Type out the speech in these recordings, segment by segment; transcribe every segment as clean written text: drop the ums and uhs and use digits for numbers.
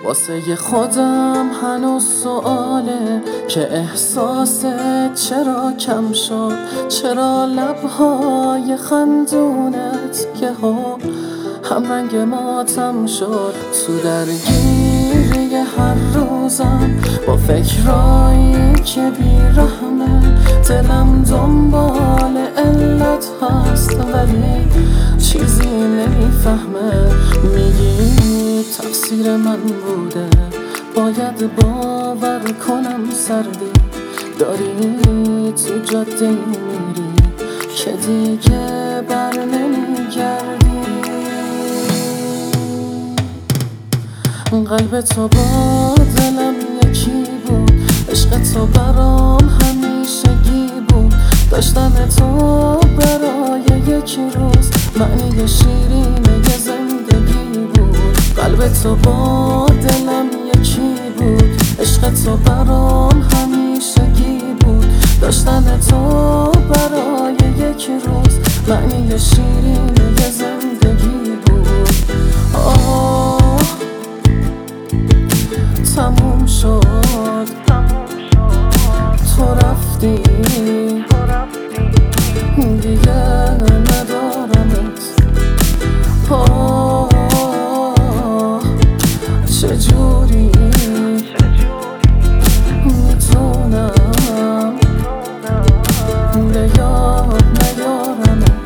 واسه خودم هنوز سواله که احساست چرا کم شد، چرا لبهای خندونت که هم رنگ ماتم شد. تو درگیری هر روزم با فکرایی که بیرحمه، دلم دنبال علت هست ولی چیزی نمیفهمه. میگی تقصیر من بوده، باید باور کنم سردی داری تو جاده میری که دیگه بر نمیگردی. قلب تو با دلم یکی بود، عشق تو برام همیشگی بود، داشتن تو برای یک روز معنی شیرین یه زندگی بود. قلب تو با دلم یکی بود، عشق تو برام همیشگی بود، داشتن تو برای یک روز معنی شیرین یه زندگی بود. تموم شد تو رفتی دیگه ندارمت. چجوری میتونم به یاد نیارمت.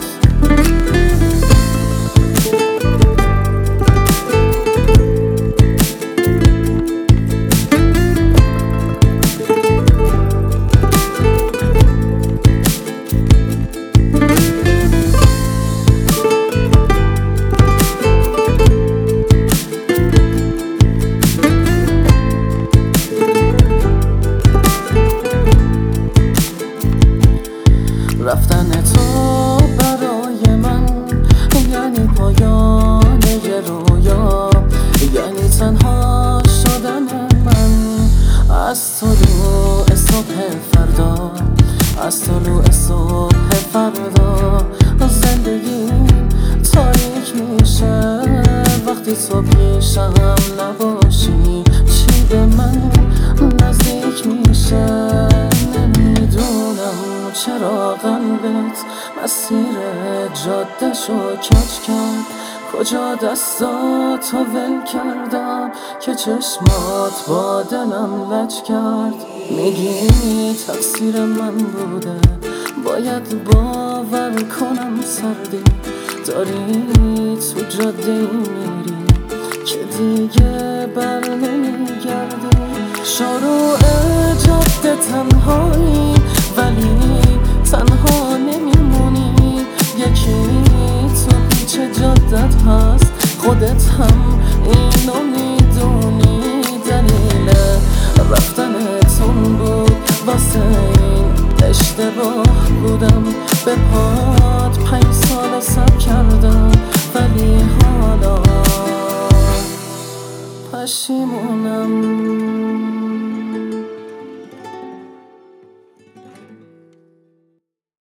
رفتن تو برای من یعنی پایان یه رویا، یعنی تنها شدن من از طلوع صبح فردا، از طلوع صبح فردا. زندگیم تاریک میشه وقتی تو پیشم نباشی، چی به من نزدیک میشه نمیدونم. چرا قلبت مسیر جاده‌شو کج کرد، کجا دستاتو ول کردم که چشمات با دلم لج کرد. میگی تقصیر من بوده، باید باور کنم سردی داری تو جاده میری که دیگه بر نمیگردی. شروع جاده تنهایی ولی تنها نمیمونی، یکی تو پیچ جادت هست، خودت هم اینو میدونی. دلیل رفتنتون بود واسه این اشتباه بودم، به پات 5 سال صبر کردم ولی حالا پشیمونم.